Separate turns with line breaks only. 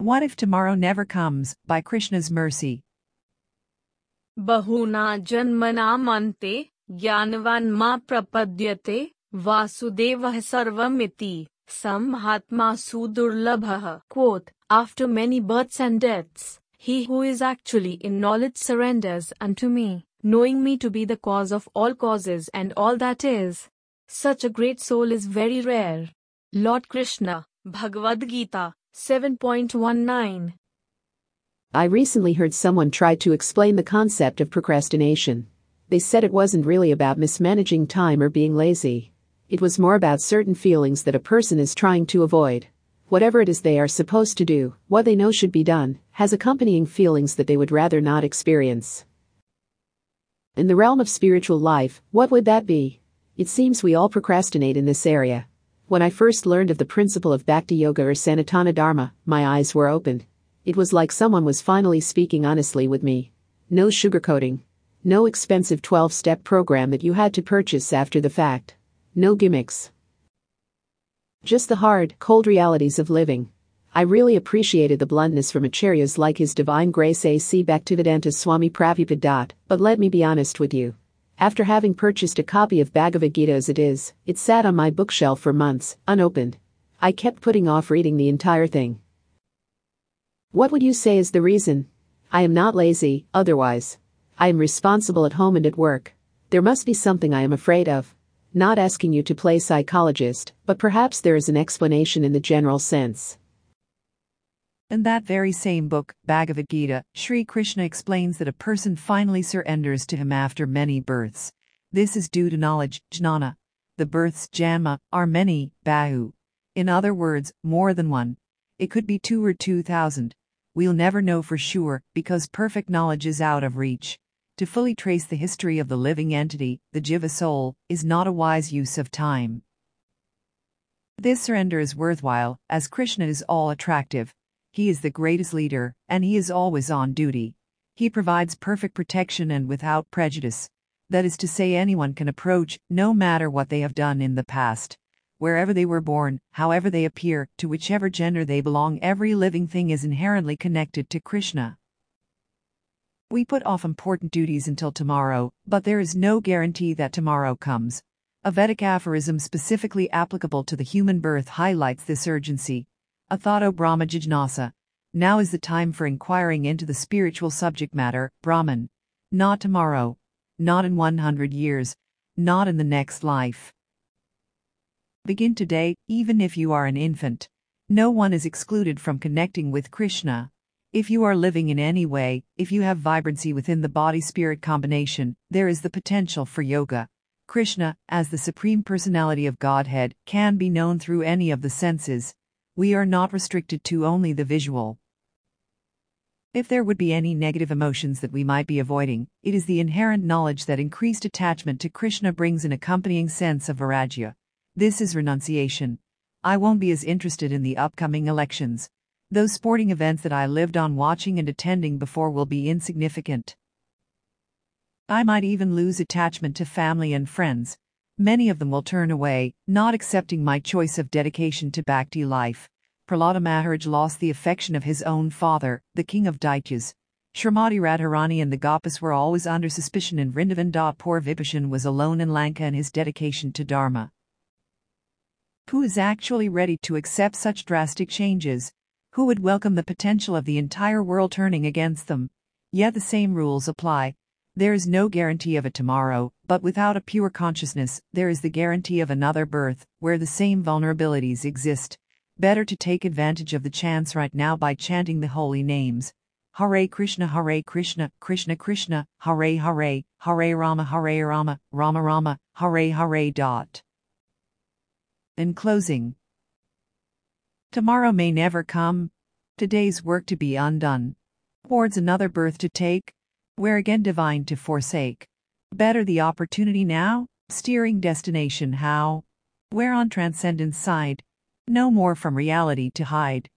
What if tomorrow never comes, by Krishna's mercy?
Bahuna janmanam ante, jnanavan ma prapadyate, vasudevah sarvamiti, samhatma sudurlabhah. Quote, after many births and deaths, he who is actually in knowledge surrenders unto me, knowing me to be the cause of all causes and all that is. Such a great soul is very rare. Lord Krishna, Bhagavad Gita, 7.19.
I recently heard someone try to explain the concept of procrastination. They said it wasn't really about mismanaging time or being lazy. It was more about certain feelings that a person is trying to avoid. Whatever it is they are supposed to do, what they know should be done, has accompanying feelings that they would rather not experience. In the realm of spiritual life, what would that be? It seems we all procrastinate in this area. When I first learned of the principle of Bhakti Yoga or Sanatana Dharma, my eyes were opened. It was like someone was finally speaking honestly with me. No sugarcoating. No expensive 12-step program that you had to purchase after the fact. No gimmicks. Just the hard, cold realities of living. I really appreciated the bluntness from acharyas like His Divine Grace A.C. Bhaktivedanta Swami Prabhupada. But let me be honest with you. After having purchased a copy of Bhagavad Gita as it sat on my bookshelf for months, unopened. I kept putting off reading the entire thing. What would you say is the reason? I am not lazy, otherwise. I am responsible at home and at work. There must be something I am afraid of. Not asking you to play psychologist, but perhaps there is an explanation in the general sense.
In that very same book, Bhagavad Gita, Sri Krishna explains that a person finally surrenders to him after many births. This is due to knowledge, jnana. The births, janma, are many, bahu. In other words, more than one. It could be 2 or 2,000. We'll never know for sure, because perfect knowledge is out of reach. To fully trace the history of the living entity, the jiva soul, is not a wise use of time. This surrender is worthwhile, as Krishna is all-attractive. He is the greatest leader, and he is always on duty. He provides perfect protection and without prejudice. That is to say, anyone can approach, no matter what they have done in the past. Wherever they were born, however they appear, to whichever gender they belong, every living thing is inherently connected to Krishna. We put off important duties until tomorrow, but there is no guarantee that tomorrow comes. A Vedic aphorism specifically applicable to the human birth highlights this urgency. Athato Brahma Jijnasa. Now is the time for inquiring into the spiritual subject matter, Brahman. Not tomorrow. Not in 100 years. Not in the next life. Begin today, even if you are an infant. No one is excluded from connecting with Krishna. If you are living in any way, if you have vibrancy within the body-spirit combination, there is the potential for yoga. Krishna, as the Supreme Personality of Godhead, can be known through any of the senses. We are not restricted to only the visual. If there would be any negative emotions that we might be avoiding, it is the inherent knowledge that increased attachment to Krishna brings an accompanying sense of vairagya. This is renunciation. I won't be as interested in the upcoming elections. Those sporting events that I lived on watching and attending before will be insignificant. I might even lose attachment to family and friends. Many of them will turn away, not accepting my choice of dedication to bhakti life. Prahlada Maharaj lost the affection of his own father, the king of Daityas. Srimati Radharani and the Gopas were always under suspicion in Vrindavan. Poor Vibhishan was alone in Lanka in his dedication to Dharma. Who is actually ready to accept such drastic changes? Who would welcome the potential of the entire world turning against them? Yet the same rules apply. There is no guarantee of a tomorrow, but without a pure consciousness, there is the guarantee of another birth, where the same vulnerabilities exist. Better to take advantage of the chance right now by chanting the holy names. Hare Krishna, Krishna Krishna, Hare Hare, Hare Rama, Rama Rama, Hare Hare. In closing, tomorrow may never come. Today's work to be undone. Towards another birth to take, where again divine to forsake. Better the opportunity now, steering destination how? Where on transcendence side, no more from reality to hide.